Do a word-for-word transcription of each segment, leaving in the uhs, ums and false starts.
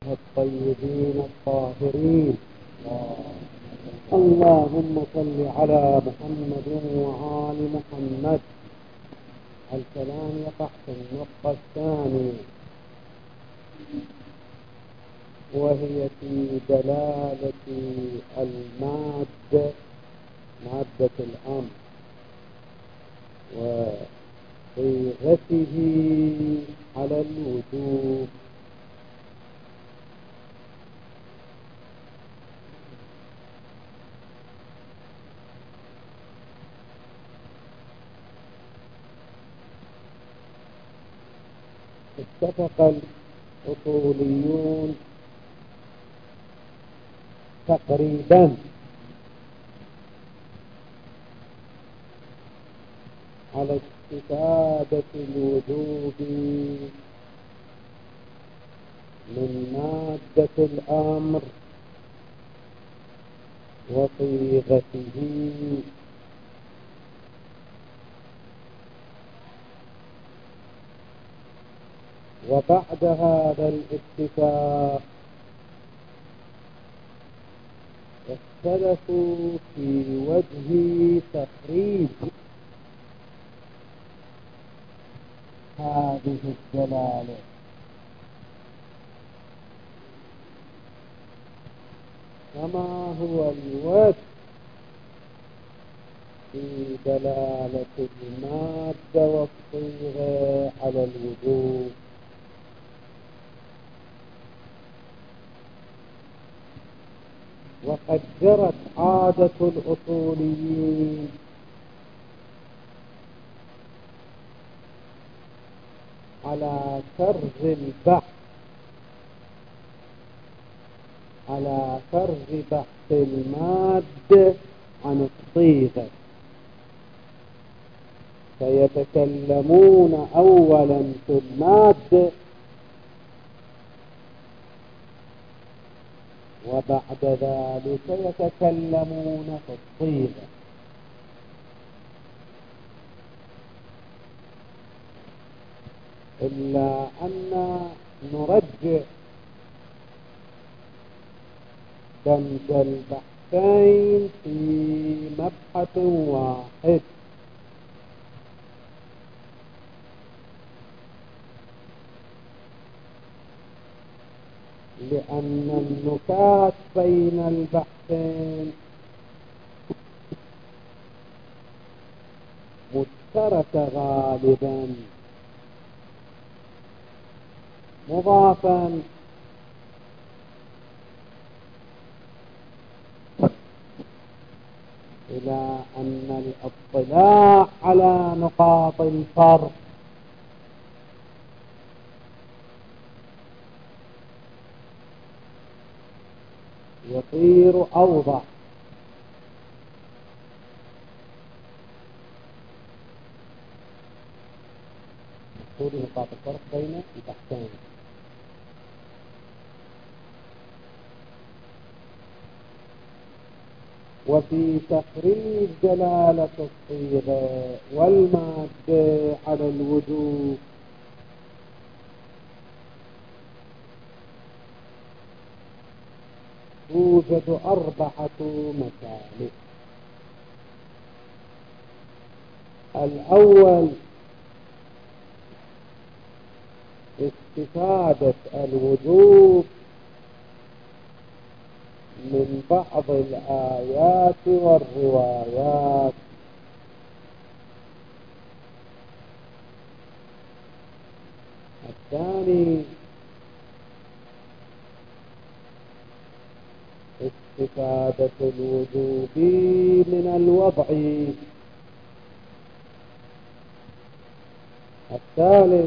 الطيبين الطاهرين. اللهم صل على محمد وآل محمد. الكلام يقع في النقطة الثانية، وهي في دلالة المادة، مادة الأمر، وصيغته على الوجوب. اتفق الأصوليون تقريبا على استفادة الوجوب من مادة الأمر وصيغته، وبعد هذا الاتفاق اختلفوا في وجه تخريج هذه الدلالة. فما هو الوجه في دلالة المادة والصيغة على الوجوب؟ وقد جرت عادة الأصوليين على فرض البحث على فرض بحث المادة عن الصيغة، فيتكلمون أولا في المادة وبعد ذلك يتكلمون في الصيغة. إلا أن نرجع دمج البحثين في مبحث واحد، لأن النكات بين البحثين مشتركة غالبا، مضافا إلى أن الاطلاع على نقاط الفرق يصير أوضح. مقصود نقاط الفرق بين البحثين. وفي تخريج دلالة الصيغة والمادة على الوجوب توجد أربعة مسالك. الأول استفادة الوجوب من بعض الآيات والروايات. الثاني استفادة الوجوب من الوضع. الثالث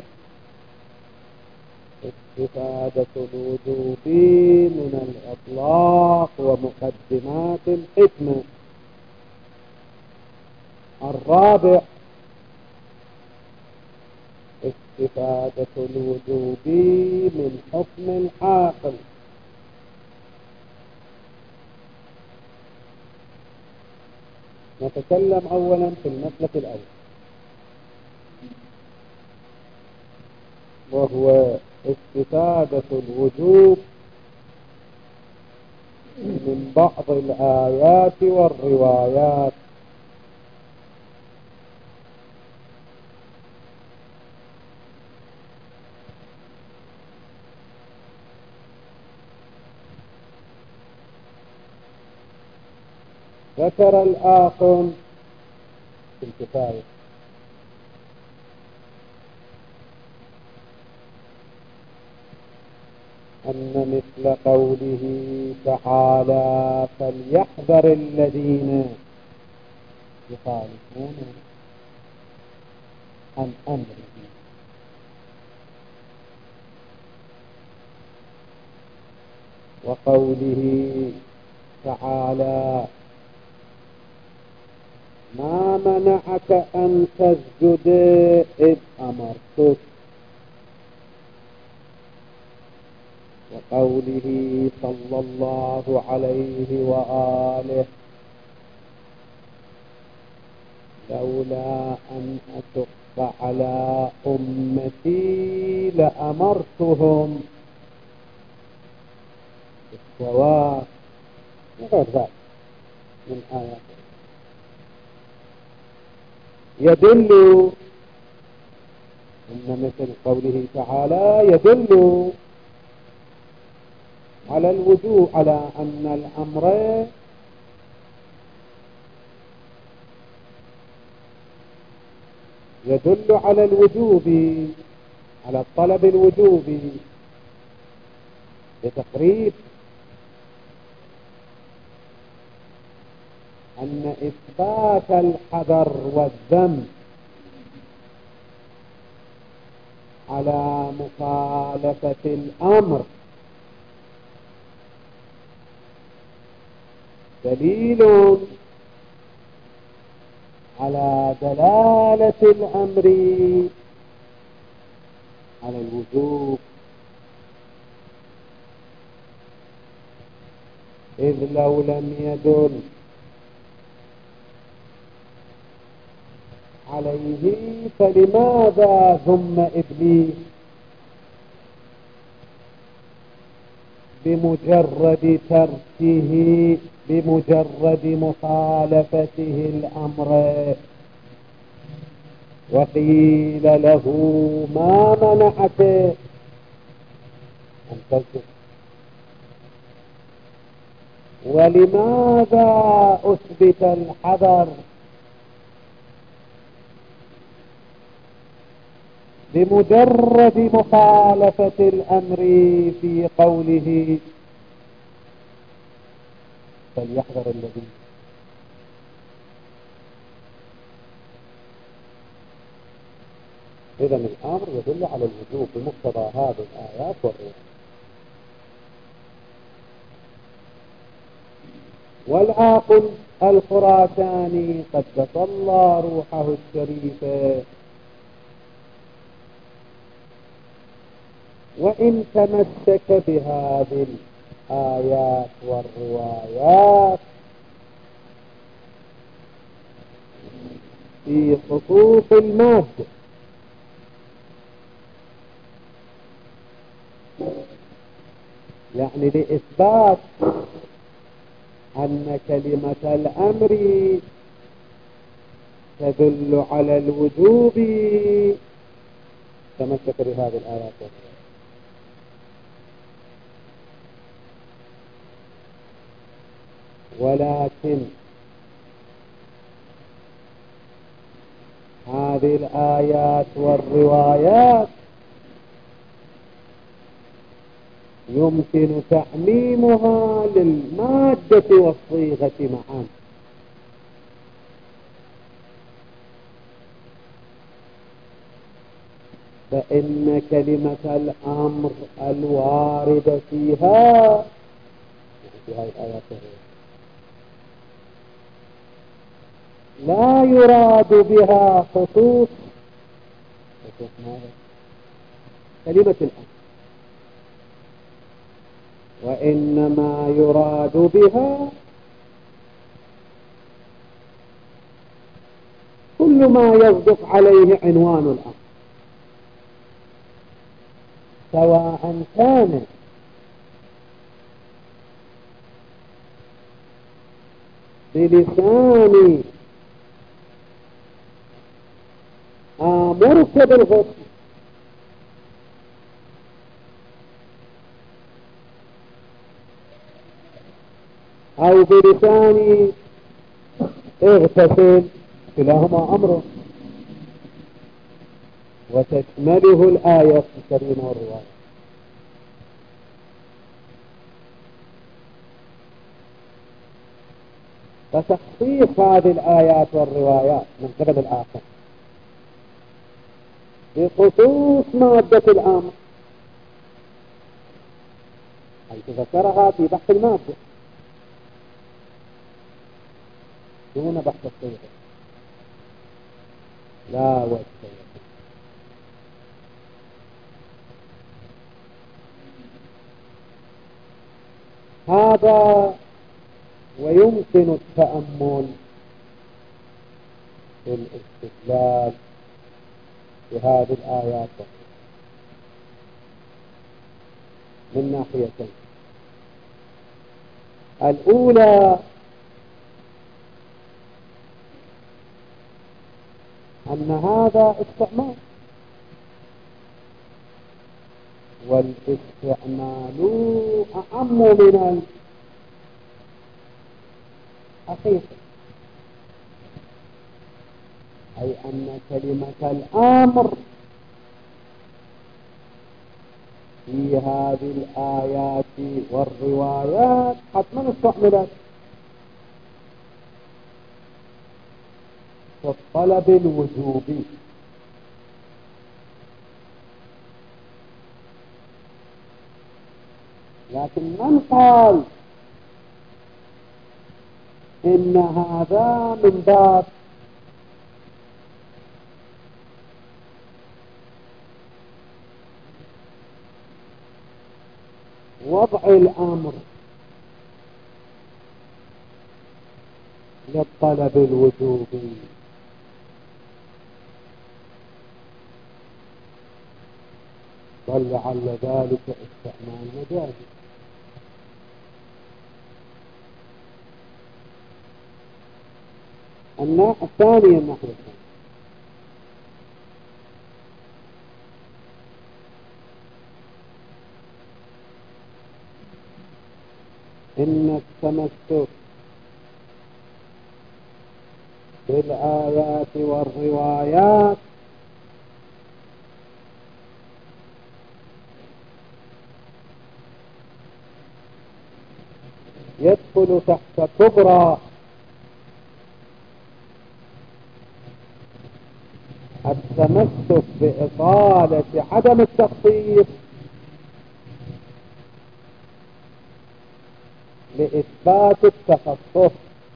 استفادة الوجوب من الإطلاق ومقدمات الحكمة. الرابع استفادة الوجوب من حكم العاقل. نتكلم أولا في المسلك الأول، وهو استفادة الوجوب من بعض الآيات والروايات. ذكر الآخر في الكفاية أن مثل قوله تعالى فليحذر الذين يخالفون عن أمره وقوله تعالى ما منعك أن تسجد إذ أمرتك وقوله صلى الله عليه وآله لولا أن أشق على أمتي لأمرتهم بالسواك وغير ذلك من آيات يدل إن مثل قوله تعالى يدل على الوجوب على أن الأمر يدل على الوجوب على الطلب الوجوبي لتقريب أن إثبات الحذر والذم على مخالفة الأمر دليل على دلالة الأمر على الوجوب إذ لو لم يدل عليه فلماذا ذم إبليس بمجرد تركه بمجرد مخالفته الأمر وقيل له ما منعك أن تسجد ولماذا أثبت الحذر بمجرد مخالفة الأمر في قوله فليحذر الذين إذن الأمر يدل على الوجوب بمقتضى هذه الآيات والروايات. والعاقل الخراساني قدس الله روحه الشريفة وإن تمسك بهذه الآيات والروايات في خصوص المادة يعني لإثبات أن كلمة الأمر تدل على الوجوب تمسك بهذه الآيات والروايات. ولكن هذه الآيات والروايات يمكن تعميمها للمادة والصيغة معا فإن كلمة الأمر الواردة فيها في هذه الآيات لا يراد بها خصوص كلمة الأمر وإنما يراد بها كل ما يصدق عليه عنوان الأمر سواء كان بلساني آمرك بالغسل أو بلساني اغتسل، كلاهما أمر، وتشمله الآية الكريمة والرواية. فتخصيص هذه الآيات والروايات من قبل الآخر بخصوص مادة الأمر حيث ذكرها في بحث المادة دون بحث الصيغة لا وجه. هذا ويمكن التأمل في الاستدلال بهذه الآيات من ناحيتين. الأولى أن هذا استعمال، والاستعمال أعم من الحقيقة، أي أن كلمة الأمر في هذه الآيات والروايات حتما استعملت في الطلب الوجوبي، لكن من قال إن هذا من باب وضع الأمر للطلب الوجوبي، بل لعل ذلك استعمال مجازي. الناحية الثانية الناحية الثانية إن التمسك بالآيات والروايات يدخل تحت كبرى التمسك بإطالة عدم التخصيص لإثبات التخصص،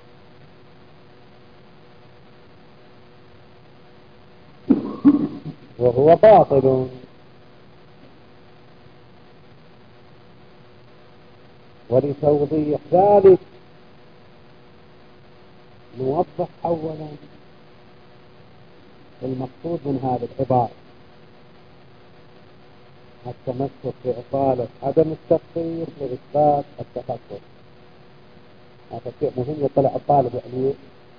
وهو باطل. ولتوضيح ذلك نوضح أولا المقصود من هذه العبارة، التمسك بإطالة عدم التخصيص لإثبات التخصص. هذا شيء مهم يطلع الطالب عليه.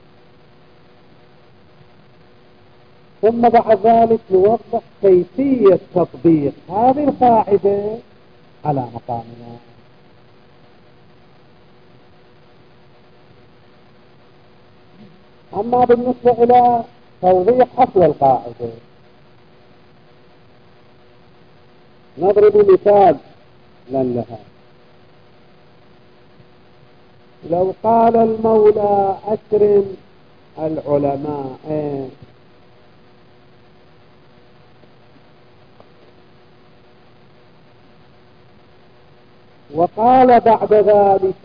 ثم بعد ذلك نوضح كيفية تطبيق هذه القاعدة على مقامنا. أما بالنسبة إلى توضيح أصل القاعدة نضرب مثال لها. لو قال المولى أكرم العلماء، وقال بعد ذلك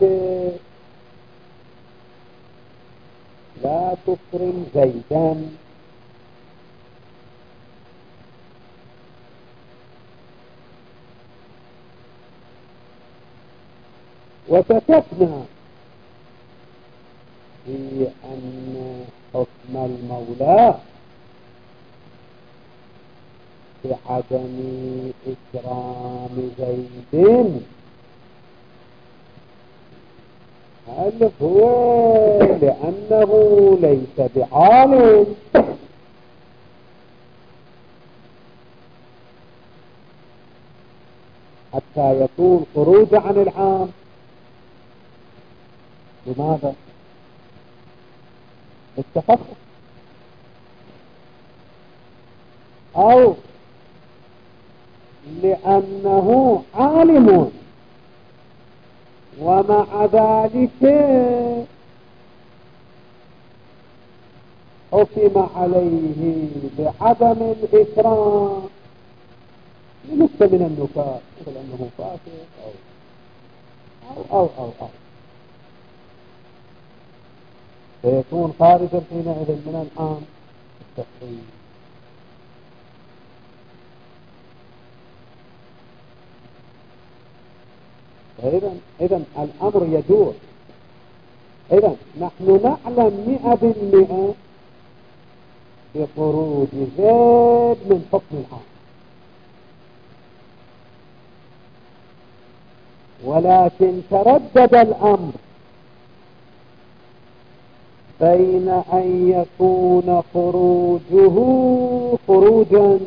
لا تكرم زيدا، وكتبنا في أن حكم المولى بعدم إكرام زيد هل هو لأنه ليس بعالم حتى يكون خروج عن العام؟ لماذا؟ التخصص. أو لأنه عالم ومع ذلك حكم عليه بعدم الإكرام لنكتة من النكات، مثل أنه فاسق أو أو أو أو, أو. فيكون خارجا حينئذ من العام التخصيص. إذا إذا الأمر يدور. إذا نحن نعلم مئة بالمئة بخروج زيد من حكم العام، ولكن تردد الأمر بين أن يكون خروجه خروجا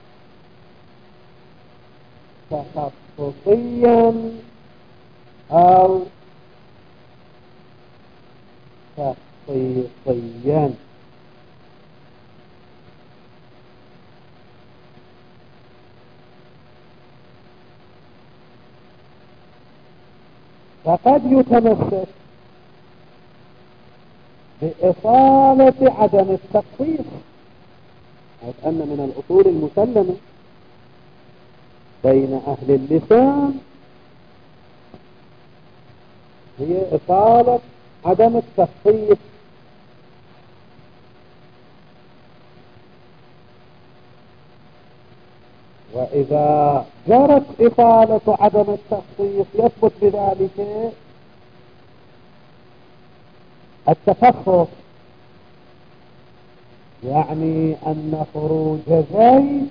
تخصصيا أو تخصيصيا. فقد يتمسك بإصالة عدم التخصيص، حيث أن من الأصول المسلمة بين أهل اللسان هي إصالة عدم التخصيص. وإذا جرت إصالة عدم التخصيص يثبت بذلك التخصص، يعني أن خروج زيد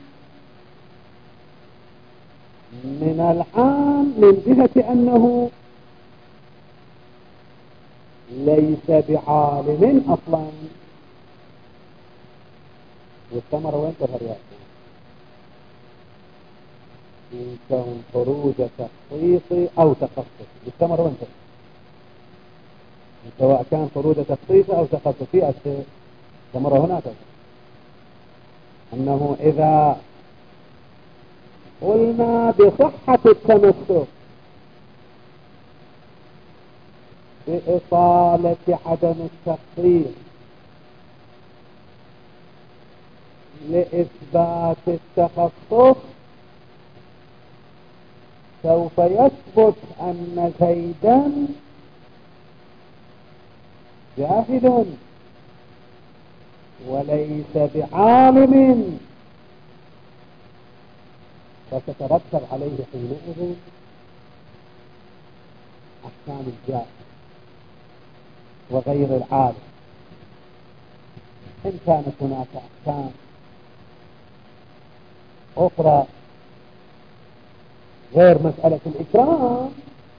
من العام من جهة أنه ليس بعالم أصلا. والثمرة وين تظهر يا أخي؟ إن كان خروج تخصيصي أو تخصصي، والثمرة وين تظهر؟ سواء كان خروج تخصيصي أو تخصصي الثمرة هنا تظهر أنه إذا قلنا بصحة التمسك بإصالة عدم التخصيص لإثبات التخصص، سوف يثبت أن زيدا جاهد وليس بعالم، فتترتب عليه حينئذ أحكام الجاهل وغير العالم. إن كانت هناك أحكام أخرى غير مسألة الإكرام،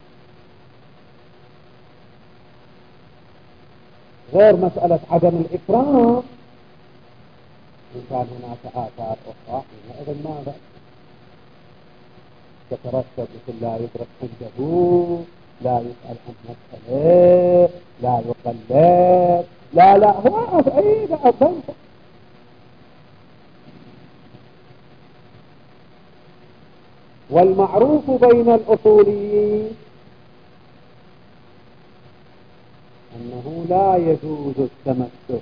غير مسألة عدم الإكرام، إن كان هناك آثار أخرى إذا ماذا تترتب؟ مثل لا يدرك عنده، لا يسأل عن مسألة، لا يقلد، لا لا هو أي لا أظن. والمعروف بين الأصوليين أنه لا يجوز التمسك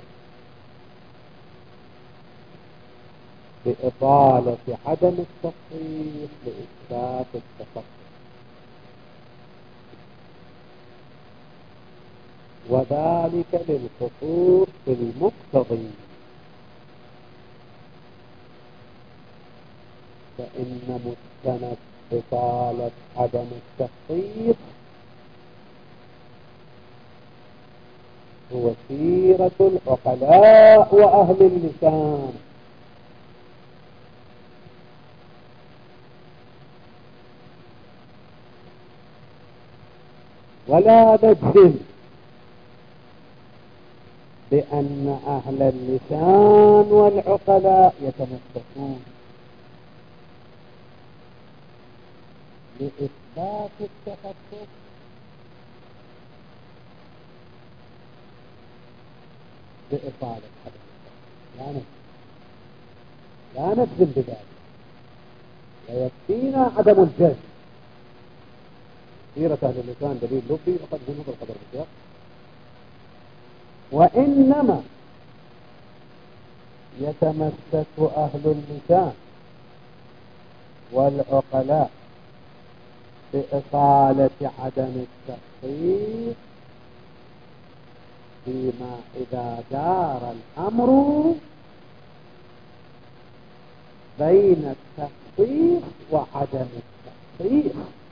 بإطالة عدم التخصيص لإثبات التخصص، وذلك للخصوص في المقتضي، فإن مستند إطالة عدم التخصيص هو سيرة العقلاء وأهل اللسان، ولا نجزم بأن أهل اللسان والعقلاء يتمسكون لإثبات التخصص بإطالة عدم التخصص. لا نجزم لا نجزم بذلك، ويكفينا عدم الجزم. سيرة أهل اللسان دليل لبي وقد هنا بالقدر بالجزم، وإنما يتمسك أهل اللسان والعقلاء بإطالة عدم التخصيص فيما إذا دار الأمر بين التخصيص وعدم التخصيص،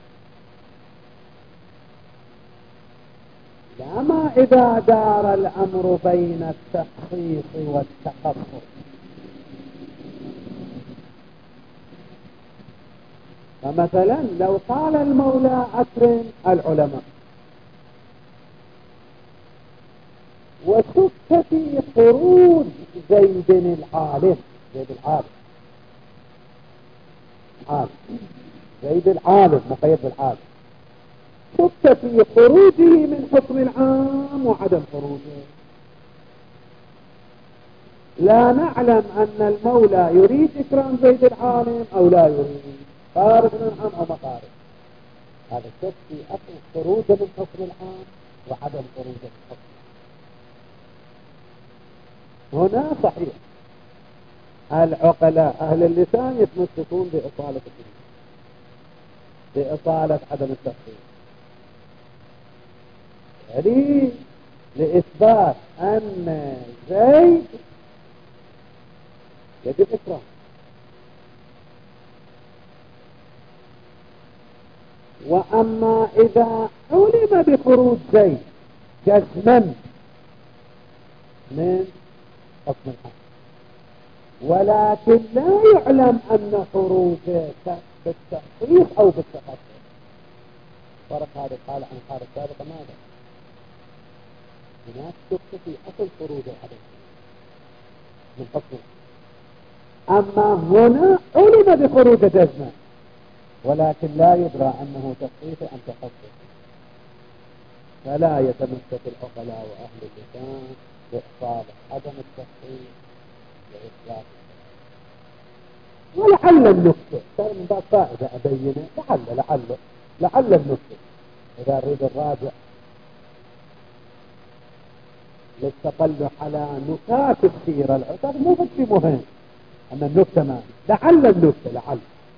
لا ما إذا دار الأمر بين التخصيص والتخصص. فمثلا لو قال المولى أكرم العلماء وشك في خروج زيد العالم، زيد العالم عالم زيد العالم مقيد بالعالم، شك في خروجه من حكم العام وعدم خروجه، لا نعلم أن المولى يريد إكرام زيد العالم أو لا يريد، خارج من العام أو ما خارج. هذا الشك في أصل خروجه من حكم العام وعدم خروجه من حكم العام. هنا صحيح العقلاء أهل اللسان يتمسكون بإطالة الدين، بإطالة عدم التخصيص، يعني لإثبات أن زيد يجب إكرام. وأما إذا علم بخروج زيد جزما من حكم الحق ولكن لا يعلم أن خروجه بالتخصيص أو بالتخصص، فرق هذا الحالة عن الحالة السابقة ماذا؟ هناك شك في أصل خروج الحدث من حكم، أما هنا علم بخروج جزما ولكن لا يدرى أنه تخصيص أم تخصص، فلا يتمسك العقلاء وأهل اللسان بإحصال عدم التخصيص وإثبات. ولعل النكتة ترى من بعض فائدة أبينه، لعل لعل لعل النكتة إذا أريد الراجع للتطلع على نكات السيرة العتاب مو بس مهم أما النكتة ما لعل النكتة لعل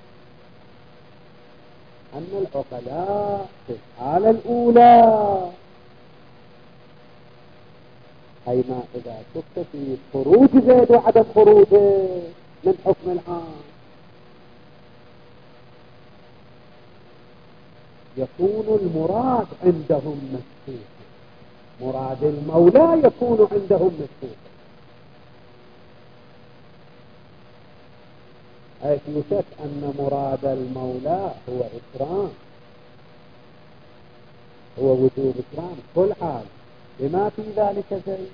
أن العقلاء في الحالة الأولى أي ما إذا شك في خروج زيد وعدم خروجه من حكم العام يكون المراد عندهم مسكوتا، مراد المولى يكون عندهم مسكوتا، حيث يشك أن مراد المولى هو إكرام، هو وجوب إكرام كل حال بما في ذلك زيد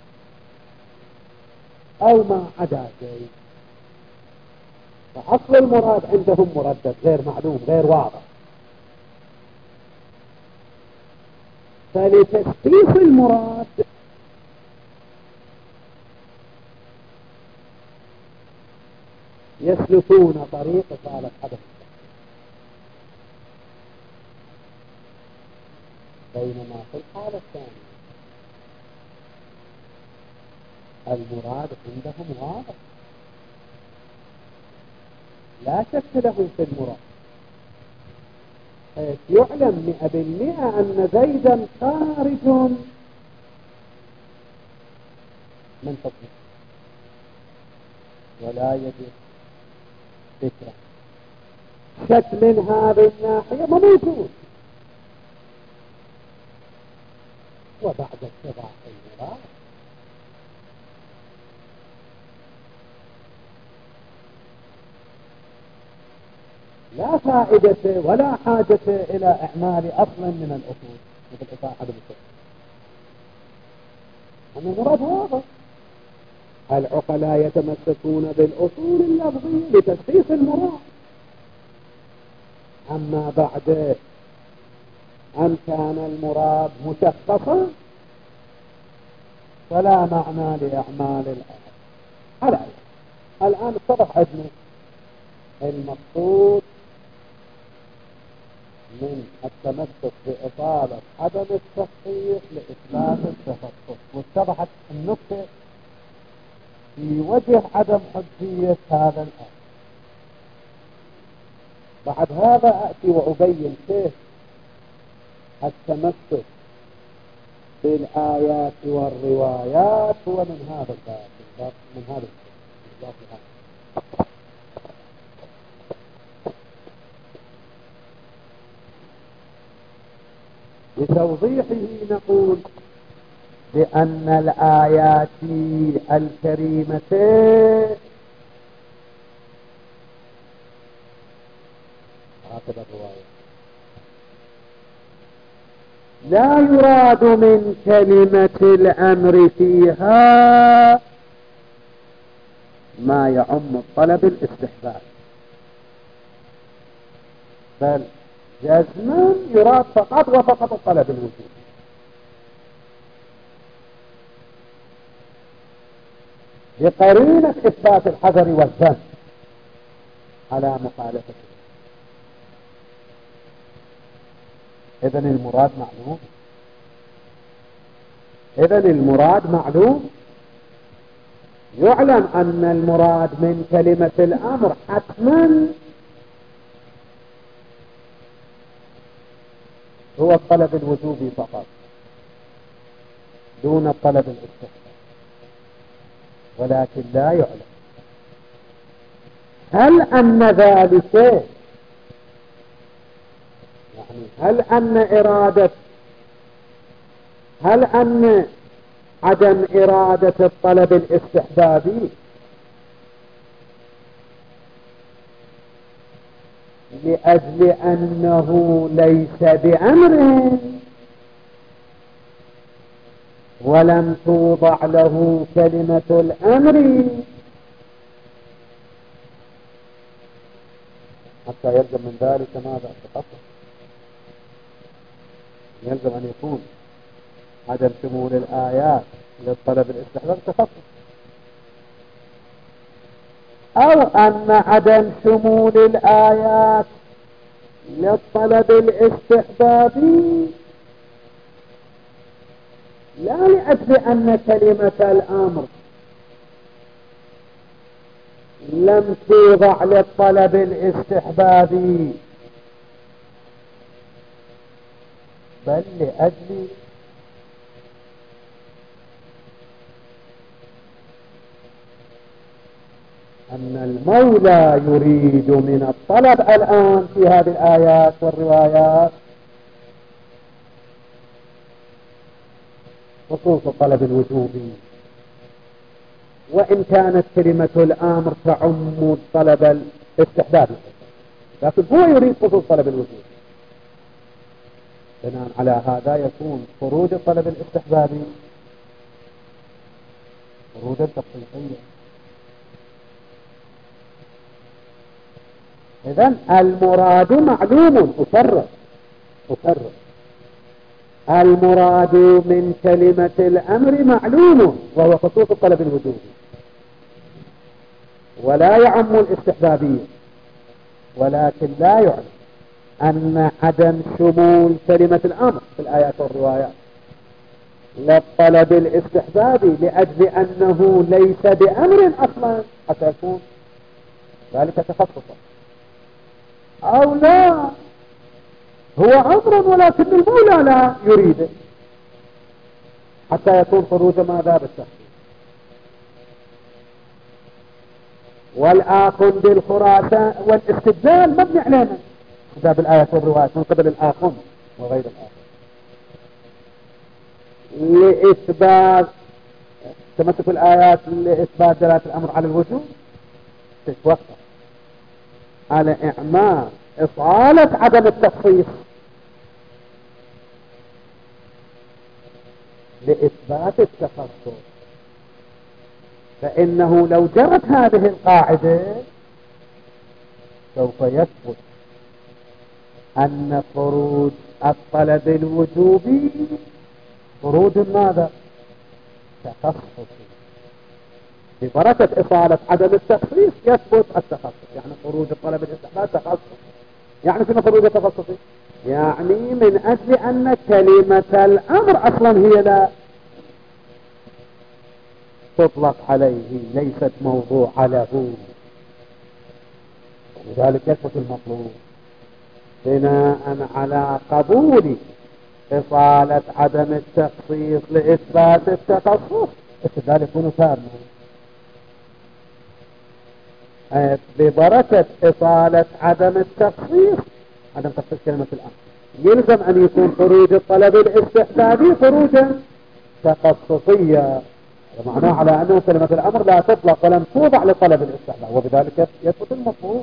أو ما عدا زيد، فأصل المراد عندهم مردد غير معلوم غير واضح، فلتشخيص المراد يسلكون طريق إطالة عدم بينما في الحالة الثانية المراد عندهم واضح لا شك له في المراد، حيث يعلم مئة بالمئة أن زيدا خارج من حكمه ولا يجب فكرة، شك من هذه الناحية ما موجود. وبعد اتضاح المراد لا فائدة ولا حاجة إلى إعمال أصل من الأصول مثل إطاعة بالفعل. أما المراد واضح. العقلاء يتمسكون بالأصول اللفظية لتشخيص المراد. أما بعد أن كان المراد مشخصا فلا معنى لإعمال الآية. على الآن اتضح عندنا المقصود من التمسك بإطالة عدم التخصيص لإثبات التخصص، واتضحت النقطة في وجه عدم حجية هذا الآية. بعد هذا أأتي وأبين كيف التمسك بالآيات والروايات هو من هذا الباب، من هذا الباب. بتوضيحه نقول بأن الآيات الكريمتين هكذا الرواية لا يراد من كلمة الأمر فيها ما يعم الطلب الاستحباب، بل جزما يراد فقط وفقط الطلب الوجود، بقرينة إثبات الحذر والذم على مخالفته. إذن المراد معلوم، إذن المراد معلوم. يعلم أن المراد من كلمة الأمر حتما هو الطلب الوجوبي فقط دون الطلب الاستحبابي، ولكن لا يعلم هل أن ذلك يعني هل أن إرادة هل أن عدم إرادة الطلب الاستحبابي لأجل أنه ليس بأمر ولم توضع له كلمة الأمر حتى يلزم من ذلك ماذا؟ التخصص. يلزم أن يكون عدم شمول الآيات للطلب الاستحباب تخصص، أو أن عدم شمول الآيات للطلب الاستحبابي لا لأجل أن كلمة الأمر لم توضع للطلب الاستحبابي، بل لأجل أن المولى يريد من الطلب الآن في هذه الآيات والروايات خصوص الطلب الوجوبي، وإن كانت كلمة الأمر تعم الطلب الاستحبابي، لكن هو يريد خصوص طلب الوجوب. بناء على هذا يكون خروج الطلب الاستحبابي خروجا تخصيصيا. إذن المراد معلوم، أكرر أكرر المراد من كلمة الأمر معلوم وهو خصوص الطلب الوجوبي، ولا يعم الاستحبابية، ولكن لا يعلم أن عدم شمول كلمة الأمر في الآيات والروايات للطلب الاستحبابي لأجل أنه ليس بأمر أصلا حتى يكون ذلك تخصصا، أو لا هو أمر ولكن المولى لا يريده حتى يكون خروج ماذا بالتخصيص. والآخذ بالخراسان والاستدلال مبني علينا كتاب الآيات والروايات من قبل الآخذ وغير الآخذ لإثبات تمسك الآيات لإثبات دلالة الأمر على الوجوب تتوقف على إعمال إصالة عدم التخصيص لإثبات التخصص، فإنه لو جرت هذه القاعدة سوف يثبت أن خروج الطلب الوجوبي خروج ماذا؟ تخصصي. ببركة إصالة عدم التخصيص يثبت التخصص. يعني خروج الطلب الاستحباب تخصص. يعني شنو خروج التخصصي؟ يعني من أجل أن كلمة الأمر أصلا هي لا تطلق عليه، ليست موضوع له، لذلك يثبت المطلوب بناء على قبول إصالة عدم التخصيص لإثبات التخصص. استدلال يكون تاما ببركة إصالة عدم التخصيص، عدم تخصيص كلمة الأمر، يلزم أن يكون خروج الطلب الاستحبابي خروجا تخصصيا، ومعناه على أنه كلمة الأمر لا تطلق ولم توضع لطلب الاستحباب، وبذلك يثبت المطلوب.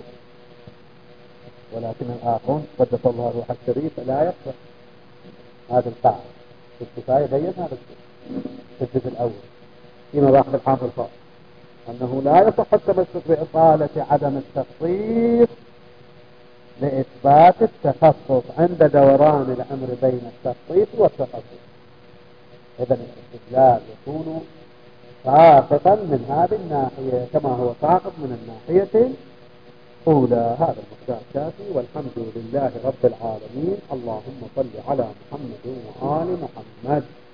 ولكن الآخرون قدس الله روح الشريف لا يقبل هذا القاعدة. في الكفاية بين هذا الشيء في الجزء الأول في مباحث الحامل الفاضل، أنه لا يصح التمسك بإصالة عدم التخصيص لإثبات التخصص عند دوران الأمر بين التخصيص والتخصص. إذن الاستدلال يكون ساقطا من هذه الناحية كما هو ساقط من الناحية الأولى. هذا المقدار كافي، والحمد لله رب العالمين. اللهم صل على محمد وآل محمد.